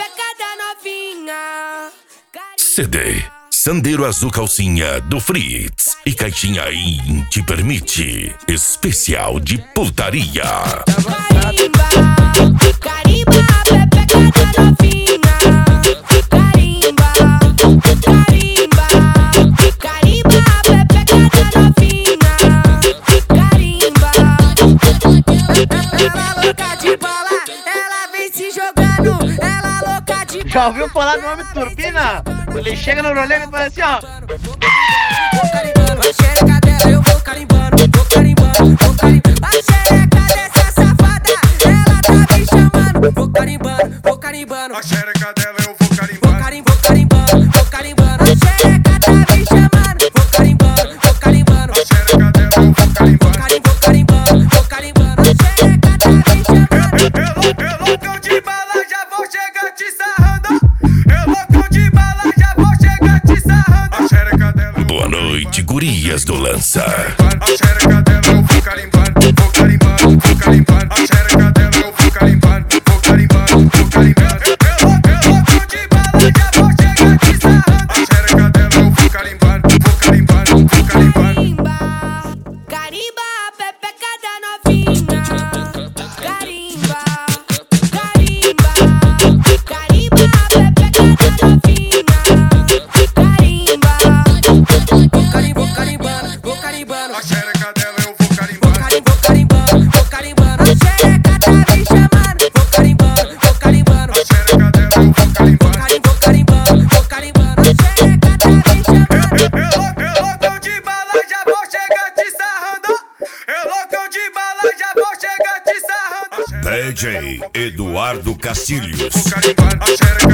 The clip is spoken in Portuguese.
pepeca da novinha. CD, Sandeiro Azul Calcinha do Fritz e caixinha in Te Permite, especial de putaria. Carimba, carimba, pepeca da novinha. Carimba, carimba, carimba, pepeca da novinha. Carimba. Ela louca de bola, ela vem se jogando, ela louca de bola. Já ouviu falar do nome Turbina? Ele chega no rolê e fala assim, ó. Vou carimbando, a xereca dela eu vou carimbando, vou carimbando, vou carimbando. A xereca dessa safada, ela tá me chamando. Vou carimbando, vou carimbando. A xereca dela eu vou carimbando. Vou carimbando, vou carimbando. A xereca tá me chamando. Vou carimbando, vou carimbando. A xereca dela eu vou carimbando. Vou carimbando, vou carimbando. A xereca tá me chamando. Eu loucão de bala, já vou chegar te sarrando. Eu loucão de bala, já vou chegar te sarrando. A xereca dela eu Boa noite, gurias do Lança. a xereca dela eu vou carimbando, vou carimbando, vou carimbando. A xereca dela eu vou carimbando, vou carimbando, vou carimbando. Eu loucão de bala, já vou chegar te sarrando. A xereca dela eu vou carimbando, vou carimbando, vou carimbando. Carimba, carimba, a pepeca da novinha. Carimba, carimba, carimba, a pepeca da novinha. Carimba, vou carimbando, vou carimbando. A xereca dela eu vou carimbando. Vou carimbando, vou carimbando. A xereca tá me chamando. Vou carimbando, vou carimbando. A xereca dela eu vou carimbando. Vou carimbando, vou carimbando. A xereca tá me chamando. Eu loucão de bala, já vou chegar te sarrando. Eu loucão de bala, já vou chegar te sarrando. DJ Eduardo Castilhos. Vou carimbando, a xereca